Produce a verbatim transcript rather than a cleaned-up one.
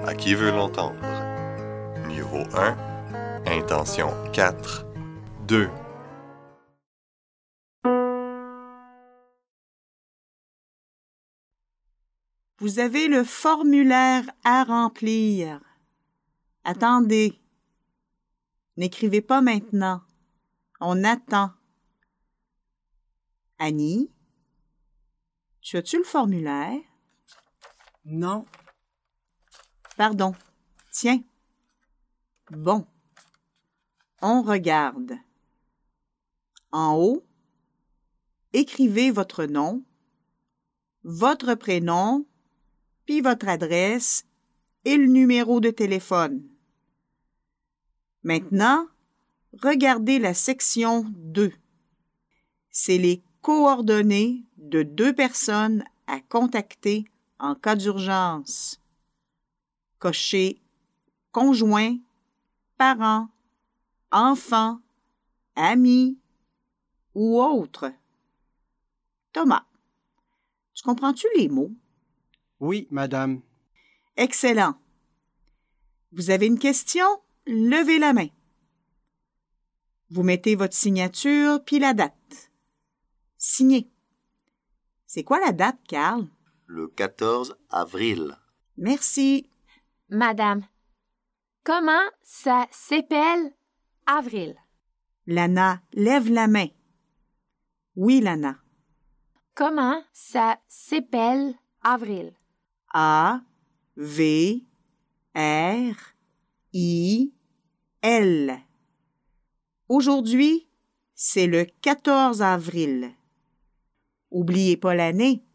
À qui veut l'entendre? Niveau un, intention quatre, deux. Vous avez le formulaire à remplir. Attendez. N'écrivez pas maintenant. On attend. Annie, tu as-tu le formulaire? Non. Pardon. Tiens. Bon. On regarde. En haut, écrivez votre nom, votre prénom, puis votre adresse et le numéro de téléphone. Maintenant, regardez la section deux. C'est les coordonnées de deux personnes à contacter en cas d'urgence. Cochez conjoint, parents, enfants, amis ou autres. Thomas, tu comprends-tu les mots? Oui, madame. Excellent. Vous avez une question? Levez la main. Vous mettez votre signature puis la date. Signez. C'est quoi la date, Carl? Le quatorze avril. Merci. Madame, comment ça s'appelle avril? Lana, lève la main. Oui, Lana. Comment ça s'appelle avril? A, V, R, I, L. Aujourd'hui, c'est le quatorze avril. Oubliez pas l'année.